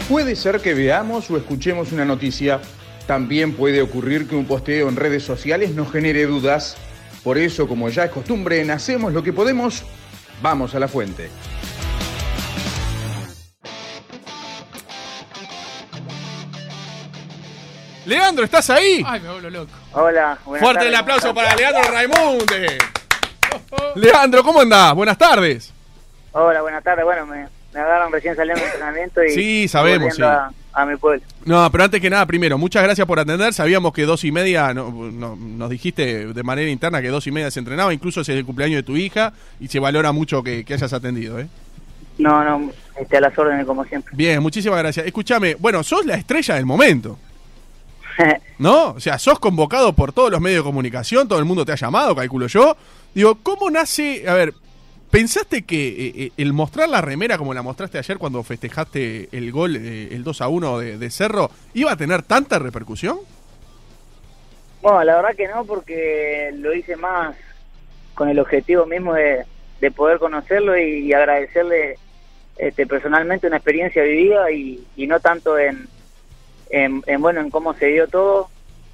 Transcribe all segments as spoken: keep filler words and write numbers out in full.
Puede ser que veamos o escuchemos una noticia. También puede ocurrir que un posteo en redes sociales nos genere dudas. Por eso, como ya es costumbre, en Hacemos lo que podemos, vamos a la fuente. Leandro, ¿estás ahí? Ay, me vuelvo loco. Hola, buenas Fuerte tardes, el aplauso ¿cómo para estás? Leandro Raimunde. Leandro, ¿cómo andás? Buenas tardes. Hola, buenas tardes. Bueno, me, me agarran recién saliendo de entrenamiento y Sí, sabemos, volviendo sí. a, a mi pueblo. No, pero antes que nada, primero, muchas gracias por atender. Sabíamos que dos y media, no, no, nos dijiste de manera interna que dos y media se entrenaba, incluso es el cumpleaños de tu hija, y se valora mucho que, que hayas atendido, ¿eh? No, no, este, a las órdenes como siempre. Bien, muchísimas gracias. Escúchame, bueno, sos la estrella del momento, ¿no? O sea, sos convocado por todos los medios de comunicación, todo el mundo te ha llamado, calculo yo. Digo, ¿cómo nace? A ver, ¿pensaste que eh, el mostrar la remera como la mostraste ayer cuando festejaste el gol, eh, el dos a uno de, de Cerro, iba a tener tanta repercusión? Bueno, la verdad que no, porque lo hice más con el objetivo mismo de, de poder conocerlo y, y agradecerle este, personalmente una experiencia vivida y, y no tanto en, en, en, bueno, en cómo se dio todo.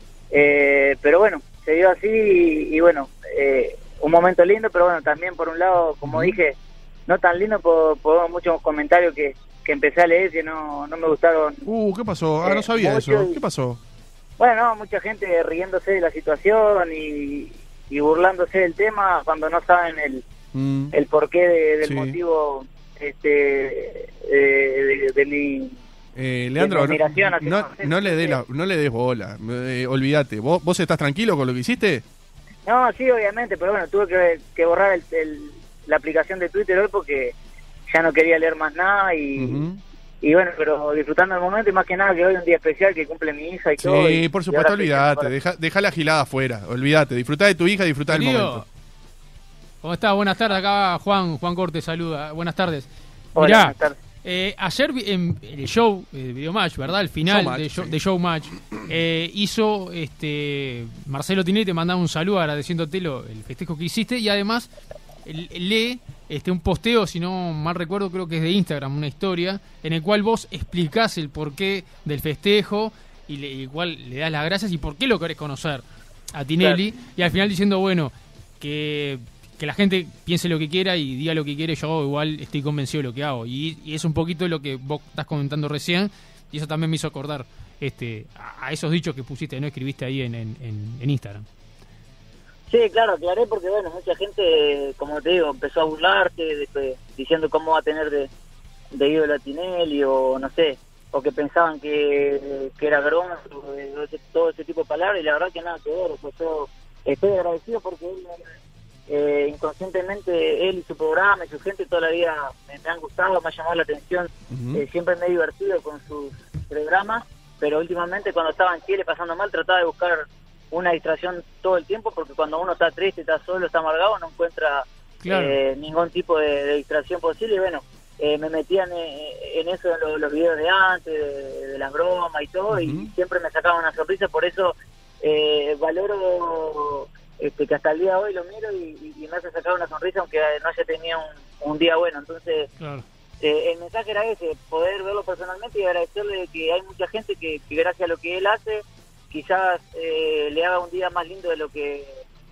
Eh, pero bueno, se dio así y, y bueno, eh, un momento lindo, pero bueno, también por un lado, como uh-huh. dije, no tan lindo por, por muchos comentarios que, que empecé a leer que no, no me gustaron. Uh, ¿qué pasó? Ah, no sabía eh, eso. y, ¿Qué pasó? Bueno, no, mucha gente riéndose de la situación y, y burlándose del tema cuando no saben el, mm. el porqué de, del sí. motivo este eh, de, de mi... Eh, Leandro, no, no, no, le dé la, no le des bola, eh, olvídate. ¿Vos, ¿Vos estás tranquilo con lo que hiciste? No, sí, obviamente, pero bueno, tuve que, que borrar el, el, la aplicación de Twitter hoy porque ya no quería leer más nada y, uh-huh. y bueno, pero disfrutando el momento y más que nada que hoy es un día especial que cumple mi hija y sí, todo. Sí, por supuesto, olvídate, deja, deja la gilada afuera, olvídate, disfrutá de tu hija, disfrutá del momento. ¿Cómo estás? Buenas tardes, acá Juan, Juan Corte saluda, buenas tardes. Hola, Mirá, buenas tardes. Eh, ayer en el show, el video match, ¿verdad? El final show de, match, show, sí. de show match eh, hizo este Marcelo Tinelli, te mandaba un saludo agradeciéndote lo, el festejo que hiciste y además el, lee este un posteo, si no mal recuerdo, creo que es de Instagram, una historia en el cual vos explicás el porqué del festejo y le, igual le das las gracias y por qué lo querés conocer a Tinelli claro. Y al final diciendo, bueno, que que la gente piense lo que quiera y diga lo que quiere, yo igual estoy convencido de lo que hago. Y, y es un poquito lo que vos estás comentando recién, y eso también me hizo acordar este a, a esos dichos que pusiste, no escribiste ahí en, en, en Instagram. Sí, claro, aclaré porque, bueno, mucha gente, como te digo, empezó a burlarse, de, de, diciendo cómo va a tener de, de ídolo a Tinelli, o no sé, o que pensaban que, que era broma, todo ese tipo de palabras, y la verdad que nada que ver. Pues yo estoy agradecido porque él... Eh, inconscientemente él y su programa y su gente toda la vida me, me han gustado, me ha llamado la atención, uh-huh. eh, siempre me he divertido con sus programas, pero últimamente cuando estaba en Chile pasando mal trataba de buscar una distracción todo el tiempo, porque cuando uno está triste, está solo, está amargado, no encuentra claro. eh, ningún tipo de, de distracción posible y bueno, eh, me metían en, en eso en los, los videos de antes, de, de las bromas y todo, uh-huh. y siempre me sacaban una sorpresa, por eso eh, valoro... Este, que hasta el día de hoy lo miro y, y me hace sacar una sonrisa aunque no haya tenido un, un día bueno. Entonces, claro. eh, el mensaje era ese, poder verlo personalmente y agradecerle que hay mucha gente que, que gracias a lo que él hace, quizás eh, le haga un día más lindo de lo que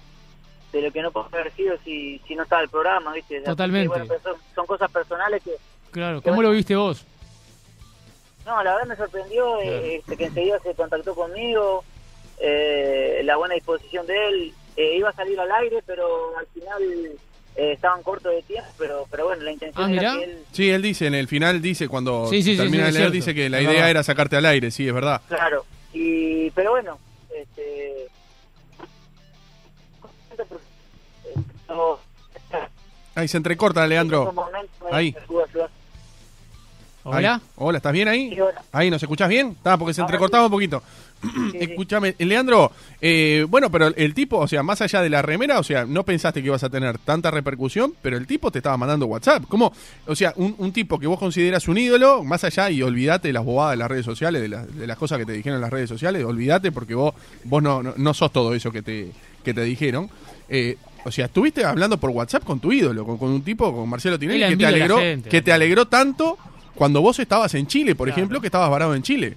de lo que no puede haber sido si, si no estaba el programa, ¿viste? Totalmente. Así que, bueno, son, son cosas personales que... Claro, que, ¿cómo bueno, lo viste vos? No, la verdad me sorprendió, claro. eh, este, que enseguida se contactó conmigo, eh, la buena disposición de él. Eh, iba a salir al aire, pero al final eh, estaban cortos de tiempo, pero pero bueno, la intención ah, era que él... Sí, él dice, en el final dice, cuando sí, sí, termina sí, sí, de leer, cierto. dice que la es idea verdad. era sacarte al aire, sí, es verdad. Claro, y pero bueno, este... Ahí se entrecorta, Leandro. Ahí. Hola. Ahí. Hola, ¿estás bien ahí? Sí, hola. Ahí, ¿nos escuchás bien? Está, porque se Ahora entrecortaba sí. un poquito. Sí, Escúchame, Leandro, eh, bueno, pero el tipo, o sea, más allá de la remera, o sea, no pensaste que ibas a tener tanta repercusión, pero el tipo te estaba mandando WhatsApp. ¿Cómo? O sea, un, un tipo que vos consideras un ídolo, más allá, y olvídate de las bobadas de las redes sociales, de, la, de las cosas que te dijeron en las redes sociales, olvídate porque vos vos no, no, no sos todo eso que te, que te dijeron. Eh, o sea, estuviste hablando por WhatsApp con tu ídolo, con, con un tipo, con Marcelo Tinelli, que te alegró, que te alegró tanto cuando vos estabas en Chile, por Claro. ejemplo, que estabas varado en Chile.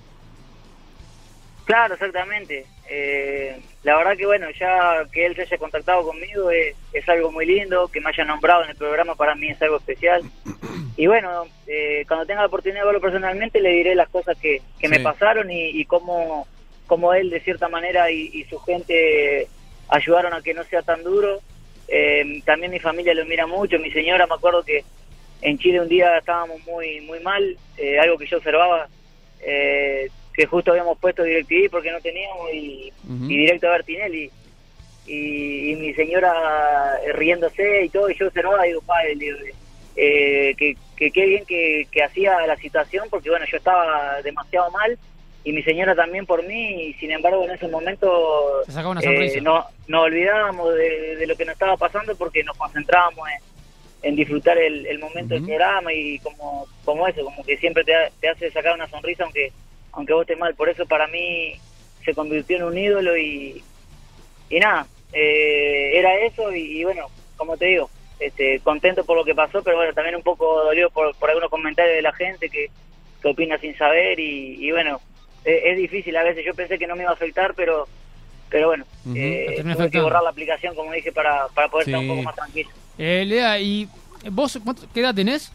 Claro, exactamente. Eh, la verdad que bueno, ya que él se haya contactado conmigo es, es algo muy lindo, que me haya nombrado en el programa para mí es algo especial. Y bueno, eh, cuando tenga la oportunidad de verlo personalmente le diré las cosas que, que Sí. me pasaron y, y cómo, cómo él de cierta manera y, y su gente ayudaron a que no sea tan duro. Eh, también mi familia lo mira mucho, mi señora, me acuerdo que en Chile un día estábamos muy muy mal, eh, algo que yo observaba, eh, que justo habíamos puesto DirecTV porque no teníamos y, Ujú. y directo a ver Tinelli y, y mi señora eh, riéndose y todo, y yo observaba y digo, padre, digo, eh, que, que qué bien que, que hacía la situación, porque bueno, yo estaba demasiado mal y mi señora también por mí, y sin embargo en ese momento Se sacaba una sonrisa. eh, no, nos olvidábamos de, de lo que nos estaba pasando porque nos concentrábamos en, en disfrutar el, el momento del Ujú. programa y como, como eso, como que siempre te, ha- te hace sacar una sonrisa aunque aunque vos estés mal. Por eso para mí se convirtió en un ídolo y, y nada, eh, era eso y, y bueno, como te digo, este, contento por lo que pasó, pero bueno, también un poco dolido por, por algunos comentarios de la gente que, que opina sin saber y, y bueno, es, es difícil a veces. Yo pensé que no me iba a afectar, pero pero bueno, Ujú. eh, Te terminó tuve que afectando. borrar la aplicación, como dije, para, para poder estar un Sí. poco más tranquilo. Eh, Lea, ¿y vos cuánto- qué edad tenés?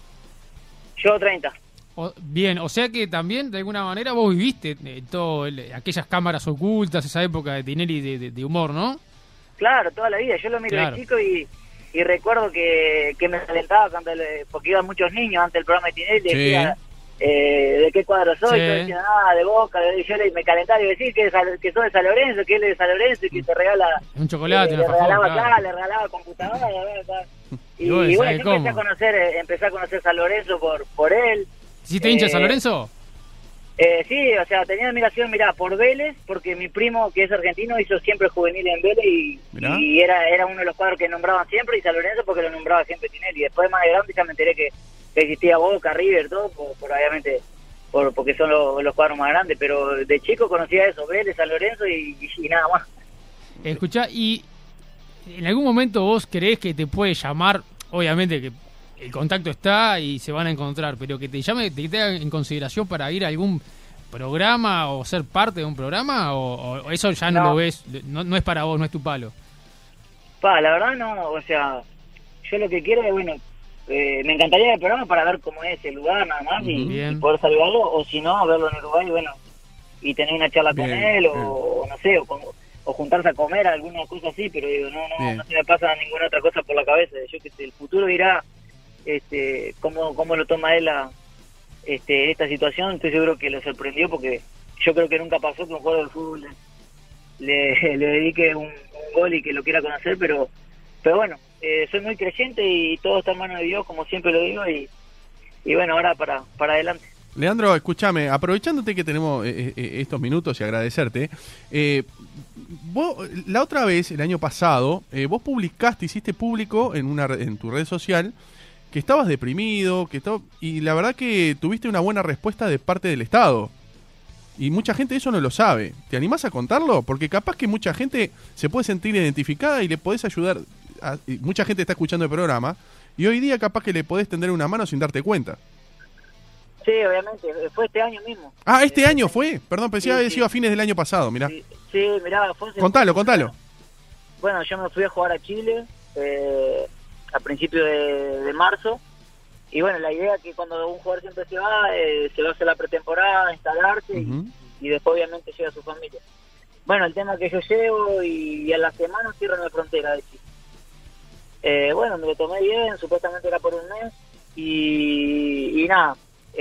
Yo treinta. O- bien, o sea que también de alguna manera vos viviste eh, todo el- aquellas cámaras ocultas, esa época de Tinelli de, de- de humor, ¿no? Claro, toda la vida. Yo lo miro Claro. de chico y, y recuerdo que, que me calentaba cuando le- porque iban muchos niños antes del programa de Tinelli. Sí. Decía, eh, ¿de qué cuadro soy? Sí. Yo decía, ah, de Boca. Y yo le, me calentaba y decía que, de San- que sos de San Lorenzo, que él es de San Lorenzo y que te regala... Un chocolate, eh, un le alfajor, regalaba claro. acá, le regalaba computadora. ¿verdad? Y, Y vos y bueno, sabés yo empecé a cómo. conocer, eh, empecé a conocer San Lorenzo por, por él. ¿Hiciste hincha de San Eh, Lorenzo? Eh, sí, o sea, tenía admiración, mirá, por Vélez, porque mi primo, que es argentino, hizo siempre juvenil en Vélez y, Mirá. y era era uno de los cuadros que nombraban siempre, y San Lorenzo porque lo nombraba siempre Tinelli. Después más de grande ya me enteré que, que existía Boca, River, todo, por, por obviamente, por, porque son los, los cuadros más grandes, pero de chico conocía eso, Vélez, San Lorenzo y, y, y nada más. Escuchá, y en algún momento vos creés que te puede llamar, obviamente que el contacto está y se van a encontrar, pero que te llame, te tenga en consideración para ir a algún programa o ser parte de un programa, o, o eso ya no, No. lo ves, no, no es para vos, no es tu palo. Pa, la verdad no, o sea, yo lo que quiero es, bueno, eh, me encantaría el programa para ver cómo es el lugar nada más y, Ujú. Bien. y poder saludarlo, o si no, verlo en Uruguay, bueno, y tener una charla con Bien, él, o, bien. o no sé, o, con- o juntarse a comer, alguna cosa así, pero digo, no, no, Bien. no se me pasa ninguna otra cosa por la cabeza. Yo que sé, el futuro dirá este, cómo, cómo lo toma él a, este, esta situación. Estoy seguro que lo sorprendió porque yo creo que nunca pasó que un jugador de fútbol le, le, le dedique un, un gol y que lo quiera conocer, pero pero bueno, eh, soy muy creyente y todo está en manos de Dios, como siempre lo digo, y, y bueno, ahora para, para adelante. Leandro, escúchame, aprovechándote que tenemos eh, eh, estos minutos y agradecerte, eh, vos, la otra vez, el año pasado, eh, vos publicaste, hiciste público en una re- en tu red social que estabas deprimido, que to- y la verdad que tuviste una buena respuesta de parte del Estado. Y mucha gente eso no lo sabe. ¿Te animás a contarlo? Porque capaz que mucha gente se puede sentir identificada y le podés ayudar. A, y mucha gente está escuchando el programa y hoy día capaz que le podés tender una mano sin darte cuenta. Sí, obviamente, fue este año mismo. Ah, este Eh, año fue. Perdón, pensé sí, que había sí. sido a fines del año pasado, mirá. Sí, sí, mirá, fue hace- Contalo, contalo. Bueno, yo me fui a jugar a Chile eh, a principios de, de marzo. Y bueno, la idea es que cuando un jugador siempre se va, eh, se va a hacer la pretemporada, instalarse y- Ujú. y, después obviamente llega a su familia. Bueno, el tema que yo llevo y, y a la semana cierran la frontera de Chile. Eh, bueno, me lo tomé bien, supuestamente era por un mes y, y nada,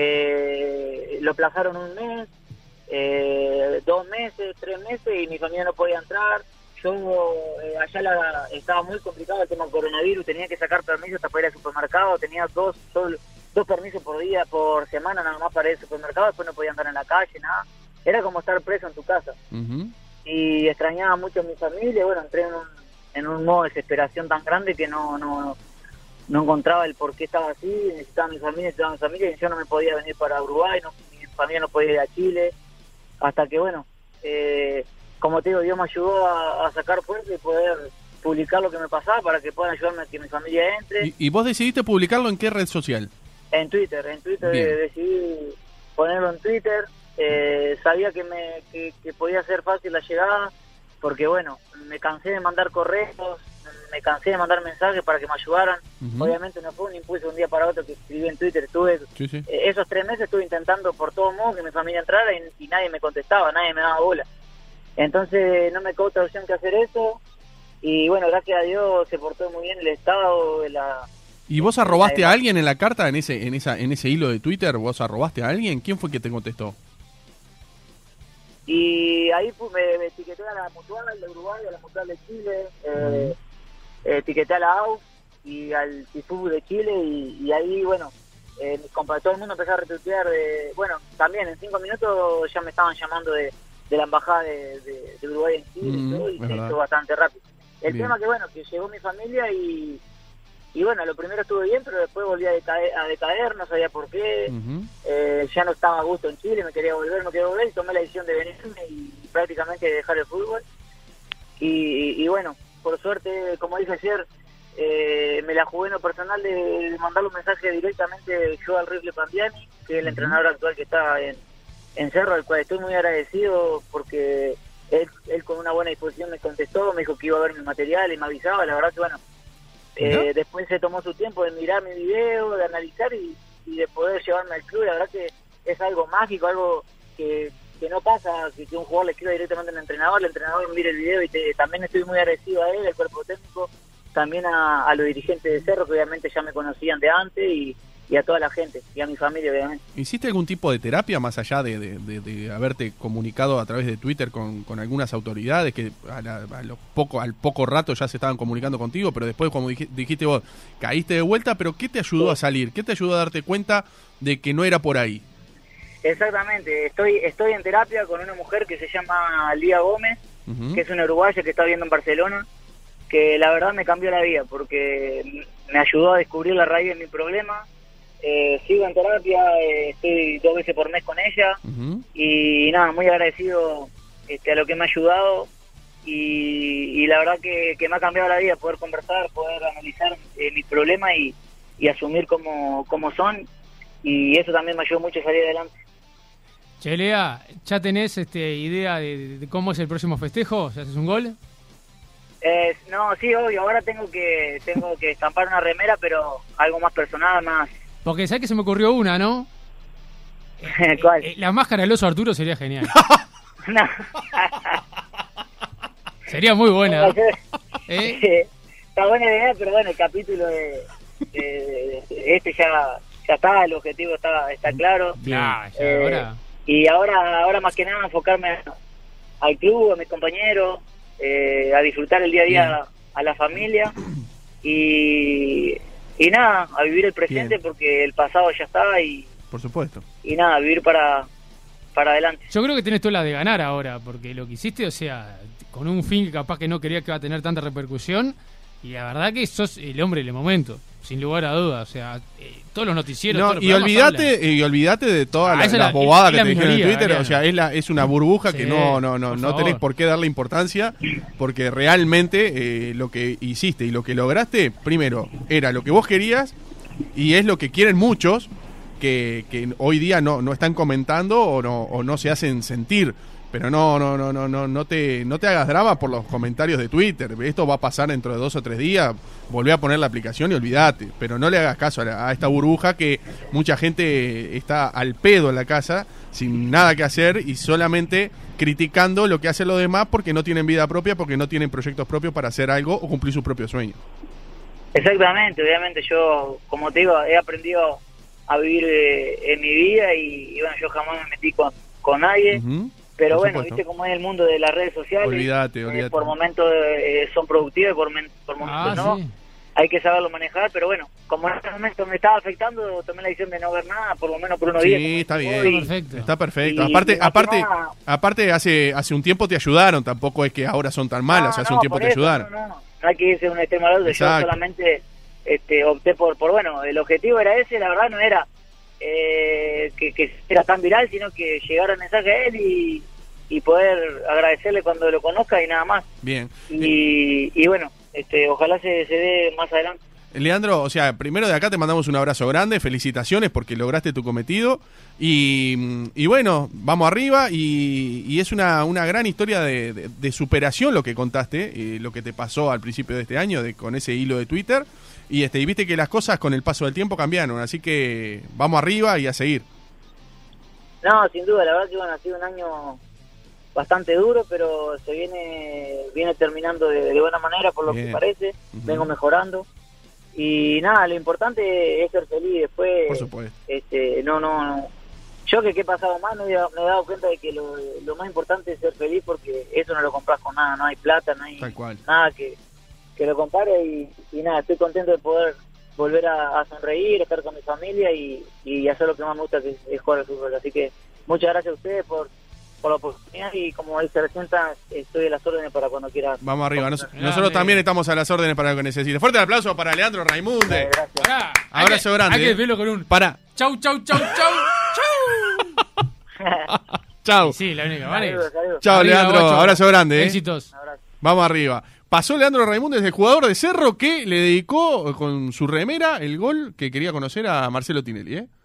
eh, lo plazaron un mes, eh, dos meses, tres meses y mi familia no podía entrar. Yo eh, allá la, estaba muy complicado el tema del coronavirus, tenía que sacar permisos hasta para ir al supermercado, tenía dos, solo, dos permisos por día, por semana nada más para ir al supermercado, después no podía andar en la calle, nada. Era como estar preso en tu casa. Ujú. Y extrañaba mucho a mi familia, bueno, entré en un, en un modo de desesperación tan grande que no, no, no encontraba el por qué estaba así, necesitaba a mi familia, necesitaba a mi familia, y yo no me podía venir para Uruguay, no, mi familia no podía ir a Chile, hasta que bueno, eh, como te digo, Dios me ayudó a, a sacar fuerza y poder publicar lo que me pasaba para que puedan ayudarme a que mi familia entre. ¿Y, y vos decidiste publicarlo en qué red social? En Twitter, en Twitter Bien. decidí ponerlo en Twitter. Eh, sabía que me que, que podía ser fácil la llegada, porque bueno, me cansé de mandar correos, me cansé de mandar mensajes para que me ayudaran. Ujú. Obviamente no fue un impulso de un día para otro que escribí en Twitter. Estuve Sí, sí. eh, esos tres meses estuve intentando por todo modo que mi familia entrara y, y nadie me contestaba, nadie me daba bola. Entonces no me quedó otra opción que hacer eso. Y bueno, gracias a Dios se portó muy bien el Estado de la... ¿Y vos arrobaste a Además- alguien en la carta, en ese en esa en ese hilo de Twitter? ¿Vos arrobaste a alguien? ¿Quién fue que te contestó? Y ahí pues, me, me etiqueté a la Mutual de Uruguay, a la Mutual de Chile, eh, eh, etiqueté a la A U y al Tifú de Chile, y, y ahí, bueno, eh, mis compa- todo el mundo empezó a retuitear. De, bueno, también en cinco minutos ya me estaban llamando de, de la embajada de, de, de Uruguay en Chile, Mm, y todo, y es se verdad. hizo bastante rápido. El Bien. tema que, bueno, que llegó mi familia y... Y bueno, lo primero estuve bien, pero después volví a decaer, a decaer, no sabía por qué. Ujú. Eh, ya no estaba a gusto en Chile, me quería volver, me quería volver, y tomé la decisión de venirme y prácticamente dejar el fútbol. Y, y bueno, por suerte, como dije ayer, eh, me la jugué en lo personal de, de mandarle un mensaje directamente yo al Rifle Pandiani, que es el Ujú. entrenador actual que está en, en Cerro, al cual estoy muy agradecido porque él, él con una buena disposición me contestó, me dijo que iba a ver mi material y me avisaba. La verdad que bueno, Mirá. eh, después se tomó su tiempo de mirar mi video, de analizar y, y de poder llevarme al club. La verdad que es algo mágico, algo que, que no pasa, que, que un jugador le escriba directamente al entrenador, el entrenador mire el video, y te, también estoy muy agradecido a él, al cuerpo técnico, también a, a los dirigentes de Cerro, que obviamente ya me conocían de antes, y, y a toda la gente, y a mi familia, obviamente. ¿Hiciste algún tipo de terapia más allá de, de, de- de haberte comunicado a través de Twitter con, con algunas autoridades que a, la- a lo poco, al poco rato ya se estaban comunicando contigo, pero después, como dij- dijiste vos, caíste de vuelta, pero ¿qué te ayudó Sí. a salir? ¿Qué te ayudó a darte cuenta de que no era por ahí? Exactamente, estoy estoy en terapia con una mujer que se llama Lía Gómez, Ujú. que es una uruguaya que está viviendo en Barcelona, que la verdad me cambió la vida porque me ayudó a descubrir la raíz de mi problema. Eh, sigo en terapia, eh, estoy dos veces por mes con ella, Ujú. y nada, muy agradecido este, a lo que me ha ayudado, y, y la verdad que, que me ha cambiado la vida poder conversar, poder analizar eh, mis problemas y, y asumir como, como son, y eso también me ayudó mucho a salir adelante. Che, Lea, ¿ya tenés este, idea de, de cómo es el próximo festejo? ¿Si haces un gol? Eh, no, sí, obvio, ahora tengo que tengo que estampar una remera, pero algo más personal, más... Porque sabés que se me ocurrió una, ¿no? ¿Cuál? Eh, la máscara del oso Arturo sería genial. No. Sería muy buena. ¿Eh? Está buena idea, pero bueno, el capítulo de, de- de este ya ya está, el objetivo está está claro. Ya, ya, Eh, ahora. Y ahora ahora más que nada enfocarme a- al club, a mis compañeros, eh, a disfrutar el día a día Bien. a la familia, y, y nada, a vivir el presente, Bien. porque el pasado ya está, y, Por supuesto. y nada, a vivir para, para adelante. Yo creo que tenés toda la de ganar ahora, porque lo que hiciste, o sea, con un fin que capaz que no quería que va a tener tanta repercusión, y la verdad que sos el hombre del momento, sin lugar a dudas. O sea, eh, todos los noticieros, No, todos los y programas olvídate, hablan. y olvídate de todas Ah, las, esa es las la- bobadas es que la te dijeron en minoría, Twitter. Ariana. O sea, es, la, es una burbuja Sí, que no, no, no, por no favor. tenés por qué darle importancia, porque realmente eh, lo que hiciste y lo que lograste, primero, era lo que vos querías, y es lo que quieren muchos, que, que hoy día no, no están comentando o no, o no se hacen sentir. Pero no, no, no, no, no, no te, no te hagas drama por los comentarios de Twitter. Esto va a pasar dentro de dos o tres días. Volvé a poner la aplicación y olvídate. Pero no le hagas caso a, la- a esta burbuja que mucha gente está al pedo en la casa, sin nada que hacer y solamente criticando lo que hacen los demás porque no tienen vida propia, porque no tienen proyectos propios para hacer algo o cumplir sus propios sueños. Exactamente, obviamente yo, como te digo, he aprendido a vivir eh, en mi vida, y, y bueno, yo jamás me metí con, con nadie. Ujú. Pero Por bueno, supuesto. viste cómo es el mundo de las redes sociales. Olvídate, Eh, olvídate. por momentos eh, son productivas y por, men- por momentos Ah, no. sí. Hay que saberlo manejar, pero bueno, como en este momento me estaba afectando, tomé la decisión de no ver nada, por lo menos por unos días. Sí, está bien. Está perfecto. Está perfecto. Y- aparte, y más que aparte, nada- aparte hace, hace un tiempo te ayudaron, tampoco es que ahora son tan malas, No, hace no, un tiempo por te eso, ayudaron. No, no, no. No hay que irse de un extremo al otro. Yo Exacto. solamente este, opté por, por, bueno, el objetivo era ese, la verdad no era eh, que, que era tan viral, sino que llegara el mensaje a él y, y poder agradecerle cuando lo conozca y nada más. Bien. Y, y bueno, este, ojalá se, se dé más adelante. Leandro, o sea, primero de acá te mandamos un abrazo grande, felicitaciones porque lograste tu cometido y, y bueno, vamos arriba y, y es una, una gran historia de, de, de superación lo que contaste, eh, lo que te pasó al principio de este año de, con ese hilo de Twitter y, este, y viste que las cosas con el paso del tiempo cambiaron, así que vamos arriba y a seguir. No, sin duda, la verdad que bueno, ha sido un año bastante duro, pero se viene viene terminando de, de buena manera por lo Bien. que parece, uh-huh. vengo mejorando y nada, lo importante es ser feliz después. Por supuesto. Este, no, no, no. Yo que, que he pasado más me he, me he dado cuenta de que lo, lo más importante es ser feliz porque eso no lo compras con nada, no hay plata, no hay Tal cual. nada que, que lo compare y, y nada, estoy contento de poder volver a, a sonreír, estar con mi familia y, y hacer lo que más me gusta, que es, es jugar al fútbol. Así que muchas gracias a ustedes por, por la oportunidad y como dice Recienta, estoy a las órdenes para cuando quieran. Vamos arriba, Nos, nosotros también estamos a las órdenes para lo que necesite. Fuerte el aplauso para Leandro Raimunde. Eh, gracias. Pará, Abrazo hay que, grande. Hay que verlo con un... Pará. Chau, chau, chau, chau, chau. Chau. Sí, la única, vale. Saludos, saludos. Chao, Arriba, Leandro. guacho. Abrazo grande. Eh. Éxitos. Un abrazo. Vamos arriba. Pasó Leandro Raimunde desde el jugador de Cerro que le dedicó con su remera el gol que quería conocer a Marcelo Tinelli, ¿eh?